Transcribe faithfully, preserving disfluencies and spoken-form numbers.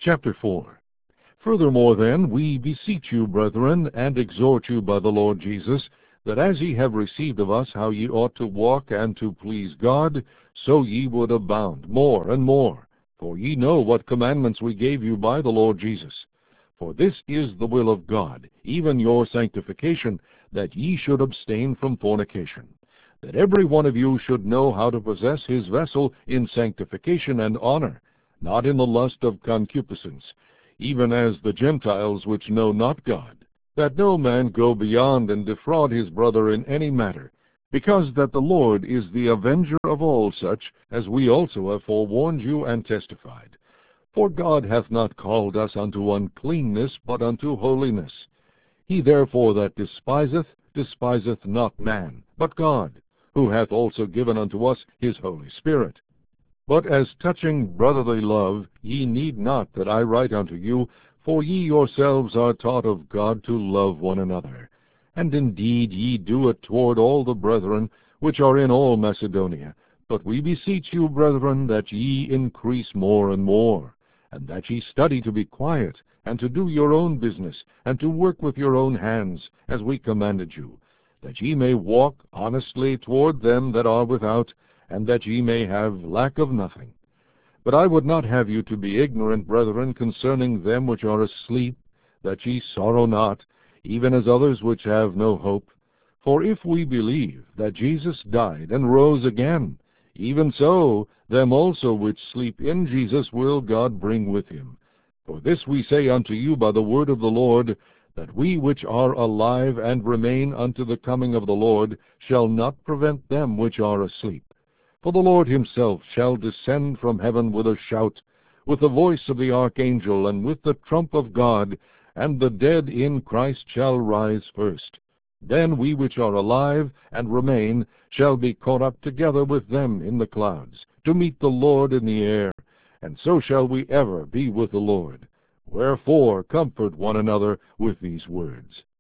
Chapter four. Furthermore then, we beseech you, brethren, and exhort you by the Lord Jesus, that as ye have received of us how ye ought to walk and to please God, so ye would abound more and more. For ye know what commandments we gave you by the Lord Jesus. For this is the will of God, even your sanctification, that ye should abstain from fornication, that every one of you should know how to possess his vessel in sanctification and honor, not in the lust of concupiscence, even as the Gentiles which know not God, that no man go beyond and defraud his brother in any matter, because that the Lord is the avenger of all such, as we also have forewarned you and testified. For God hath not called us unto uncleanness, but unto holiness. He therefore that despiseth, despiseth not man, but God, who hath also given unto us his Holy Spirit. But as touching brotherly love, ye need not that I write unto you, for ye yourselves are taught of God to love one another. And indeed ye do it toward all the brethren which are in all Macedonia. But we beseech you, brethren, that ye increase more and more, and that ye study to be quiet, and to do your own business, and to work with your own hands, as we commanded you, that ye may walk honestly toward them that are without, and that ye may have lack of nothing. But I would not have you to be ignorant, brethren, concerning them which are asleep, that ye sorrow not, even as others which have no hope. For if we believe that Jesus died and rose again, even so them also which sleep in Jesus will God bring with him. For this we say unto you by the word of the Lord, that we which are alive and remain unto the coming of the Lord shall not prevent them which are asleep. For the Lord himself shall descend from heaven with a shout, with the voice of the archangel, and with the trump of God, and the dead in Christ shall rise first. Then we which are alive and remain shall be caught up together with them in the clouds, to meet the Lord in the air, and so shall we ever be with the Lord. Wherefore comfort one another with these words.